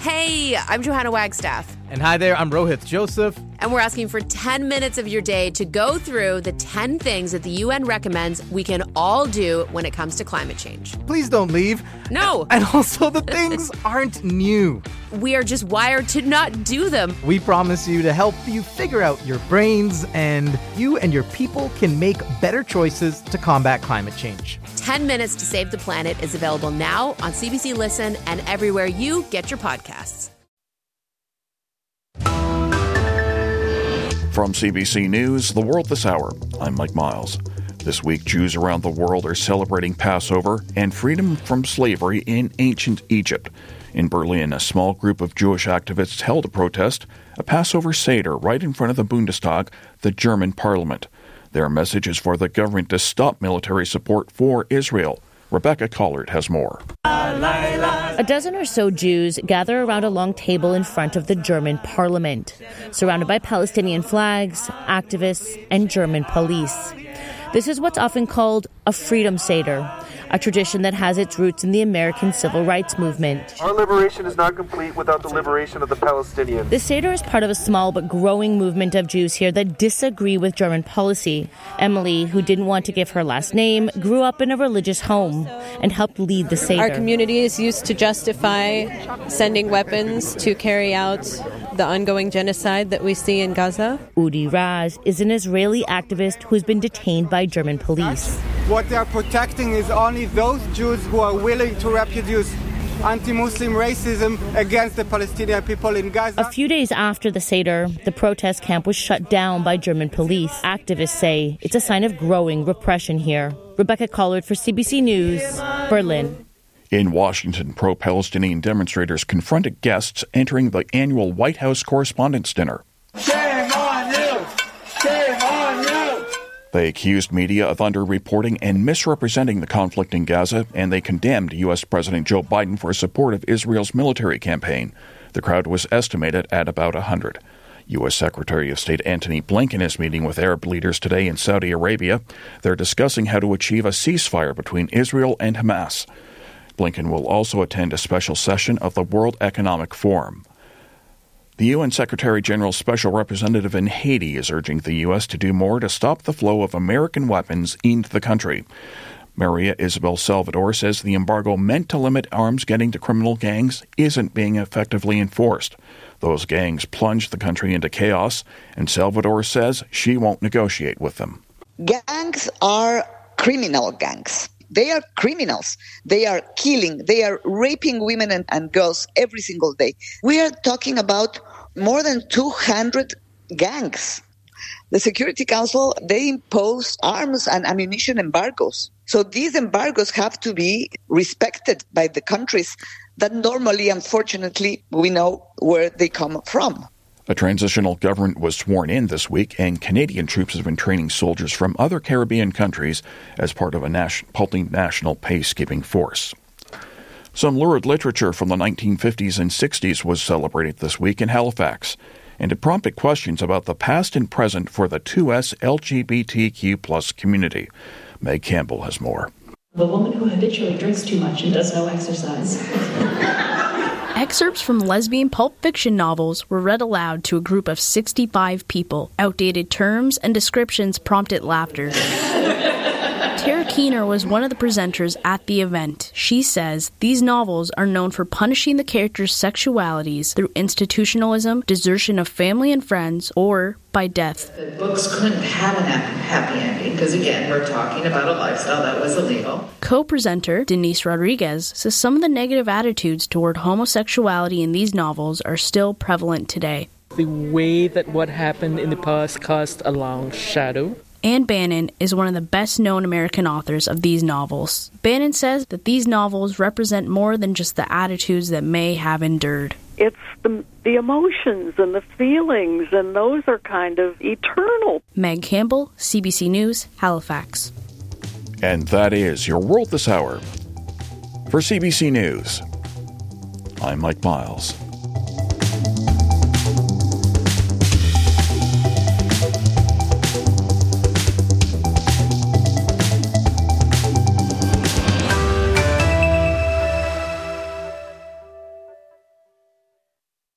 Hey, I'm Johanna Wagstaff. And hi there, I'm Rohith Joseph. And we're asking for 10 minutes of your day to go through the 10 things that the UN recommends we can all do when it comes to climate change. Please don't leave. No. And also, the things aren't new. We are just wired to not do them. We promise you to help you figure out your brains, and you and your people can make better choices to combat climate change. 10 Minutes to Save the Planet is available now on CBC Listen and everywhere you get your podcasts. From CBC News, The World This Hour, I'm Mike Miles. This week, Jews around the world are celebrating Passover and freedom from slavery in ancient Egypt. In Berlin, a small group of Jewish activists held a protest, a Passover Seder, right in front of the Bundestag, the German parliament. Their message is for the government to stop military support for Israel. Rebecca Collard has more. A dozen or so Jews gather around a long table in front of the German parliament, surrounded by Palestinian flags, activists, and German police. This is what's often called a Freedom Seder, a tradition that has its roots in the American civil rights movement. Our liberation is not complete without the liberation of the Palestinians. The Seder is part of a small but growing movement of Jews here that disagree with German policy. Emily, who didn't want to give her last name, grew up in a religious home and helped lead the Seder. Our community is used to justify sending weapons to carry out the ongoing genocide that we see in Gaza. Udi Raz is an Israeli activist who's been detained by German police. What they are protecting is only those Jews who are willing to reproduce anti-Muslim racism against the Palestinian people in Gaza. A few days after the Seder, the protest camp was shut down by German police. Activists say it's a sign of growing repression here. Rebecca Collard for CBC News, Berlin. In Washington, pro-Palestinian demonstrators confronted guests entering the annual White House Correspondents' Dinner. Shame on you! Shame on you! They accused media of underreporting and misrepresenting the conflict in Gaza, and they condemned U.S. President Joe Biden for his support of Israel's military campaign. The crowd was estimated at about 100. U.S. Secretary of State Antony Blinken is meeting with Arab leaders today in Saudi Arabia. They're discussing how to achieve a ceasefire between Israel and Hamas. Blinken will also attend a special session of the World Economic Forum. The UN Secretary-General's special representative in Haiti is urging the U.S. to do more to stop the flow of American weapons into the country. Maria Isabel Salvador says the embargo meant to limit arms getting to criminal gangs isn't being effectively enforced. Those gangs plunged the country into chaos, and Salvador says she won't negotiate with them. Gangs are criminal gangs. They are criminals. They are killing. They are raping women and girls every single day. We are talking about more than 200 gangs. The Security Council, they impose arms and ammunition embargoes. So these embargoes have to be respected by the countries that normally, unfortunately, we know where they come from. A transitional government was sworn in this week, and Canadian troops have been training soldiers from other Caribbean countries as part of a multinational peacekeeping force. Some lurid literature from the 1950s and 60s was celebrated this week in Halifax, and it prompted questions about the past and present for the 2S LGBTQ+ community. Meg Campbell has more. The woman who habitually drinks too much and does no exercise. Excerpts from lesbian pulp fiction novels were read aloud to a group of 65 people. Outdated terms and descriptions prompted laughter. Tara Keener was one of the presenters at the event. She says these novels are known for punishing the characters' sexualities through institutionalism, desertion of family and friends, or by death. The books couldn't have an happy ending because, again, we're talking about a lifestyle that was illegal. Co-presenter Denise Rodriguez says some of the negative attitudes toward homosexuality in these novels are still prevalent today. The way that what happened in the past cast a long shadow. Anne Bannon is one of the best-known American authors of these novels. Bannon says that these novels represent more than just the attitudes that May have endured. It's the emotions and the feelings, and those are kind of eternal. Meg Campbell, CBC News, Halifax. And that is your World This Hour. For CBC News, I'm Mike Miles.